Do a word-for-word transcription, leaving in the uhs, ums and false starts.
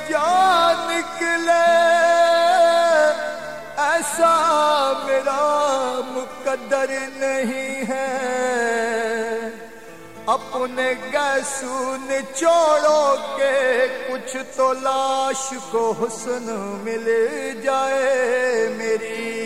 जान निकले, ऐसा मेरा मुकद्दर नहीं है। अपने गैसू निचोड़ो के कुछ तो लाश को हुस्न मिल जाए। मेरी